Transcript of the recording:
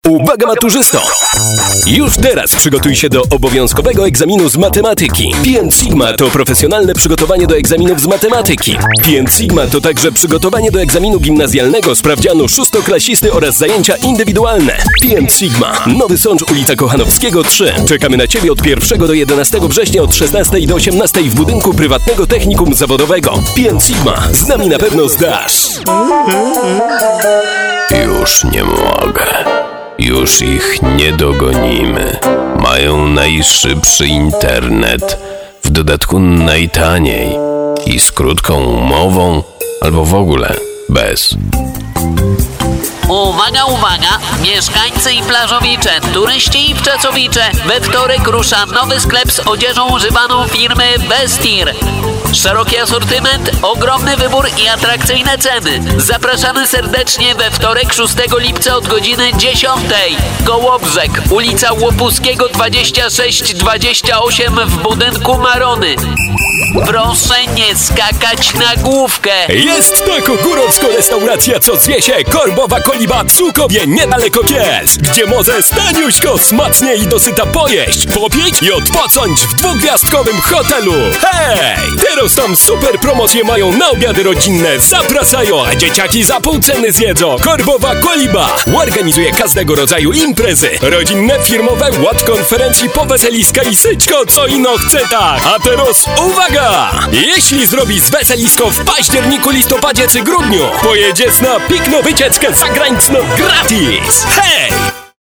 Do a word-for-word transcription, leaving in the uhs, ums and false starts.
Uwaga maturzysto! Już teraz przygotuj się do obowiązkowego egzaminu z matematyki. Pi and Sigma to profesjonalne przygotowanie do egzaminów z matematyki. Pi and Sigma to także przygotowanie do egzaminu gimnazjalnego, sprawdzianu szóstoklasisty oraz zajęcia indywidualne. Pi and Sigma. Nowy Sącz, ulica Kochanowskiego trzy. Czekamy na Ciebie od pierwszego do jedenastego września od szesnastej do osiemnastej w budynku prywatnego technikum zawodowego. Pi and Sigma. Z nami na pewno zdasz. Już nie mogę. Już ich nie dogonimy. Mają najszybszy internet, w dodatku najtaniej i z krótką umową, albo w ogóle bez. Uwaga, uwaga! Mieszkańcy i plażowicze, turyści i wczasowicze, we wtorek rusza nowy sklep z odzieżą używaną firmy Vestir. Szeroki asortyment, ogromny wybór i atrakcyjne ceny. Zapraszamy serdecznie we wtorek szóstego lipca od godziny dziesiątej. Kołobrzeg, ulica Łopuskiego dwadzieścia sześć dwadzieścia osiem w budynku Marony. Proszę nie skakać na główkę. Jest to górowska restauracja, co zwie się Korbowa Koliba w Sułkowie, niedaleko Kielc, gdzie może staniuśko smacznie i dosyta pojeść, popić i odpocząć w dwugwiazdkowym hotelu. Hej! Teraz tam super promocje mają na obiady rodzinne. Zapraszają, a dzieciaki za pół ceny zjedzą. Korbowa Koliba organizuje każdego rodzaju imprezy. Rodzinne, firmowe, ład konferencji, poweseliska i syćko, co ino chce tak. A teraz uwaga! Jeśli zrobisz weselisko w październiku, listopadzie czy grudniu, pojedziesz na pikno wycieczkę zagraniczną gratis. Hej!